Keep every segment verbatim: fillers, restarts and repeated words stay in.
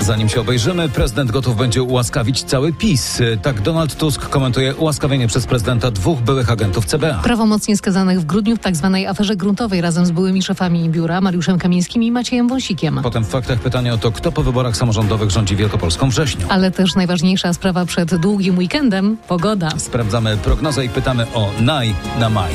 Zanim się obejrzymy, prezydent gotów będzie ułaskawić cały PiS. Tak Donald Tusk komentuje ułaskawienie przez prezydenta dwóch byłych agentów C B A. Prawomocnie skazanych w grudniu w tzw. aferze gruntowej razem z byłymi szefami biura Mariuszem Kamińskim i Maciejem Wąsikiem. Potem w faktach pytanie o to, kto po wyborach samorządowych rządzi Wielkopolską w wrześniu. Ale też najważniejsza sprawa przed długim weekendem – pogoda. Sprawdzamy prognozę i pytamy o naj na maj.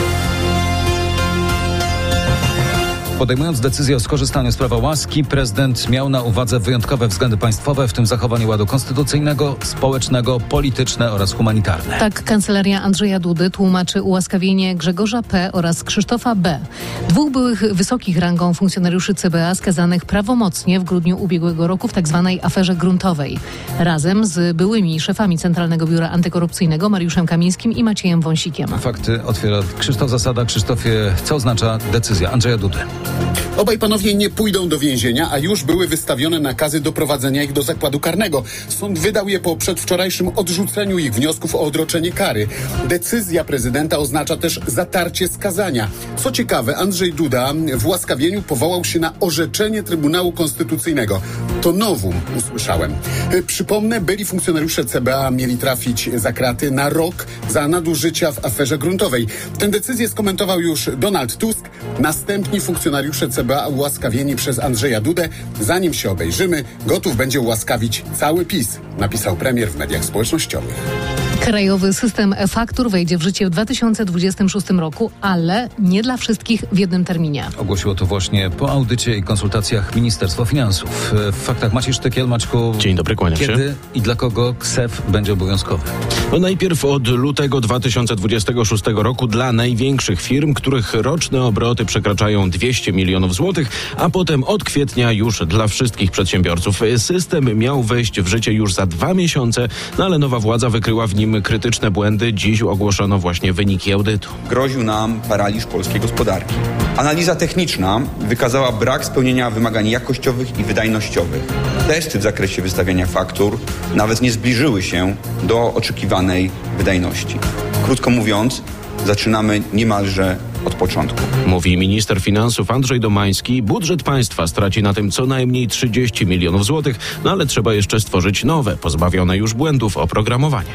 Podejmując decyzję o skorzystaniu z prawa łaski, prezydent miał na uwadze wyjątkowe względy państwowe, w tym zachowanie ładu konstytucyjnego, społecznego, polityczne oraz humanitarne. Tak kancelaria Andrzeja Dudy tłumaczy ułaskawienie Grzegorza P. oraz Krzysztofa B. Dwóch byłych wysokich rangą funkcjonariuszy C B A skazanych prawomocnie w grudniu ubiegłego roku w tzw. aferze gruntowej. Razem z byłymi szefami Centralnego Biura Antykorupcyjnego Mariuszem Kamińskim i Maciejem Wąsikiem. Fakty otwiera Krzysztof Zasada. Krzysztofie, co oznacza decyzja Andrzeja Dudy? Obaj panowie nie pójdą do więzienia, a już były wystawione nakazy doprowadzenia ich do zakładu karnego. Sąd wydał je po przedwczorajszym odrzuceniu ich wniosków o odroczenie kary. Decyzja prezydenta oznacza też zatarcie skazania. Co ciekawe, Andrzej Duda w ułaskawieniu powołał się na orzeczenie Trybunału Konstytucyjnego. To nowum usłyszałem. Przypomnę, byli funkcjonariusze C B A mieli trafić za kraty na rok za nadużycia w aferze gruntowej. Tę decyzję skomentował już Donald Tusk. Następni funkcjonariusze C B A ułaskawieni przez Andrzeja Dudę. Zanim się obejrzymy, gotów będzie ułaskawić cały PiS, napisał premier w mediach społecznościowych. Krajowy system e-faktur wejdzie w życie w dwa tysiące dwudziestym szóstym roku, ale nie dla wszystkich w jednym terminie. Ogłosiło to właśnie po audycie i konsultacjach Ministerstwo Finansów. W faktach Maciej Sztykiel. Maćku, dzień dobry, kłaniam się. Kiedy i dla kogo K S E F będzie obowiązkowy? No najpierw od lutego dwa tysiące dwudziestego szóstego roku dla największych firm, których roczne obroty przekraczają dwieście milionów złotych, a potem od kwietnia już dla wszystkich przedsiębiorców. System miał wejść w życie już za dwa miesiące, no ale nowa władza wykryła w nim krytyczne błędy. Dziś ogłoszono właśnie wyniki audytu. Groził nam paraliż polskiej gospodarki. Analiza techniczna wykazała brak spełnienia wymagań jakościowych i wydajnościowych. Testy w zakresie wystawiania faktur nawet nie zbliżyły się do oczekiwanej wydajności. Krótko mówiąc, zaczynamy niemalże od początku. Mówi minister finansów Andrzej Domański. Budżet państwa straci na tym co najmniej trzydzieści milionów złotych, no ale trzeba jeszcze stworzyć nowe, pozbawione już błędów oprogramowanie.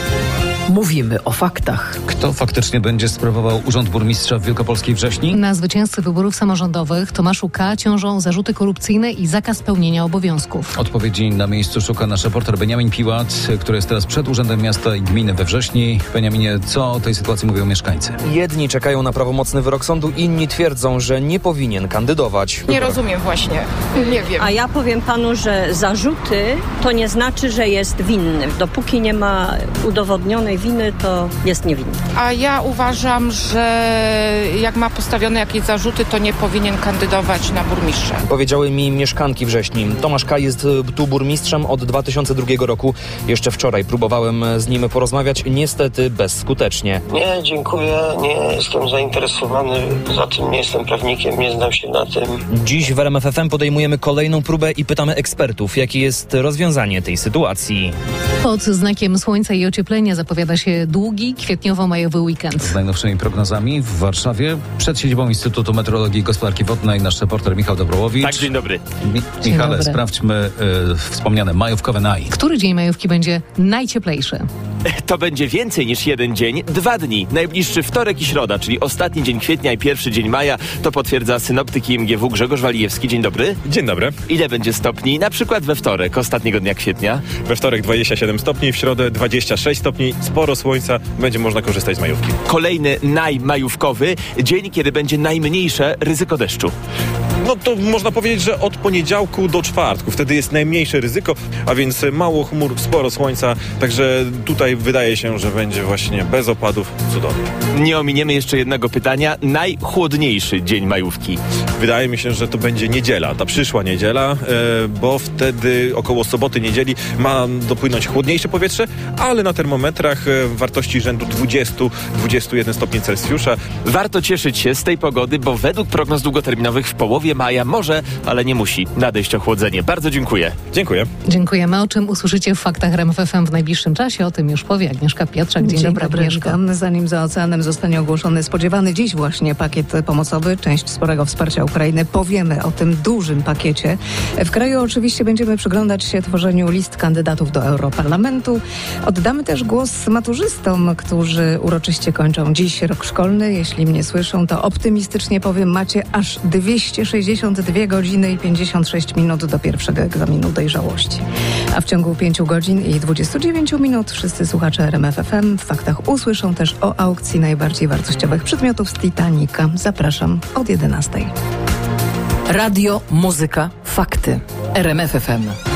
Mówimy o faktach. Kto faktycznie będzie sprawował urząd burmistrza w Wielkopolskiej Wrześni? Na zwycięzcy wyborów samorządowych Tomaszu K. ciążą zarzuty korupcyjne i zakaz pełnienia obowiązków. Odpowiedzi na miejscu szuka nasz reporter Beniamin Piłat, który jest teraz przed Urzędem Miasta i Gminy we Wrześni. Beniaminie, co o tej sytuacji mówią mieszkańcy? Jedni czekają na prawomocny wyrok sądu, inni twierdzą, że nie powinien kandydować. Nie rozumiem właśnie, nie wiem. A ja powiem panu, że zarzuty to nie znaczy, że jest winny. Dopóki nie ma udowodnionej winy, to jest niewinny. A ja uważam, że jak ma postawione jakieś zarzuty, to nie powinien kandydować na burmistrza. Powiedziały mi mieszkanki Wrześni. Tomasz K. jest tu burmistrzem od dwa tysiące drugiego roku. Jeszcze wczoraj próbowałem z nim porozmawiać, niestety bezskutecznie. Nie, dziękuję, nie jestem zainteresowany, poza tym nie jestem prawnikiem, nie znam się na tym. Dziś w R M F F M podejmujemy kolejną próbę i pytamy ekspertów, jakie jest rozwiązanie tej sytuacji. Pod znakiem słońca i ocieplenia zapowiada się długi, kwietniowo-majowy weekend. Z najnowszymi prognozami w Warszawie przed siedzibą Instytutu Meteorologii i Gospodarki Wodnej nasz reporter Michał Dobrołowicz. Tak, dzień dobry. Mi- Dzień Michale, dobry. sprawdźmy y, wspomniane majówkowe naj. Który dzień majówki będzie najcieplejszy? To będzie więcej niż jeden dzień, dwa dni. Najbliższy wtorek i środa, czyli ostatni dzień kwietnia i pierwszy dzień maja. To potwierdza synoptyk I M G W Grzegorz Walijewski. Dzień dobry. Dzień dobry. Ile będzie stopni? Na przykład we wtorek, ostatniego dnia kwietnia. We wtorek dwadzieścia siedem stopni, w środę dwadzieścia sześć stopni, sporo słońca, będzie można korzystać z majówki. Kolejny najmajówkowy dzień, kiedy będzie najmniejsze ryzyko deszczu. No to można powiedzieć, że od poniedziałku do czwartku. Wtedy jest najmniejsze ryzyko, a więc mało chmur, sporo słońca. Także tutaj wydaje się, że będzie właśnie bez opadów cudownie. Nie ominiemy jeszcze jednego pytania. Najchłodniejszy dzień majówki. Wydaje mi się, że to będzie niedziela, ta przyszła niedziela, e, bo wtedy około soboty, niedzieli ma dopłynąć chłodniejsze powietrze, ale na termometrach e, wartości rzędu dwadzieścia do dwudziestu jeden stopni Celsjusza. Warto cieszyć się z tej pogody, bo według prognoz długoterminowych w połowie maja może, ale nie musi nadejść ochłodzenie. Bardzo dziękuję. Dziękuję. Dziękujemy. O czym usłyszycie w Faktach R M F F M w najbliższym czasie? O tym już powie Agnieszka Pietrzak. Dzień, Dzień dobry, Agnieszka. Zanim za oceanem zostanie ogłoszony spodziewany dziś właśnie pakiet pomocowy, część sporego wsparcia Ukrainy, powiemy o tym dużym pakiecie. W kraju oczywiście będziemy przyglądać się tworzeniu list kandydatów do Europarlamentu. Oddamy też głos maturzystom, którzy uroczyście kończą dziś rok szkolny. Jeśli mnie słyszą, to optymistycznie powiem, macie aż dwieście sześćdziesiąt dwie godziny i pięćdziesiąt sześć minut do pierwszego egzaminu dojrzałości. A w ciągu pięciu godzin i dwudziestu dziewięciu minut wszyscy słuchacze R M F F M w Faktach usłyszą też o aukcji najbardziej wartościowych przedmiotów z Titanica. Zapraszam od jedenastej. Radio, muzyka, fakty. R M F F M.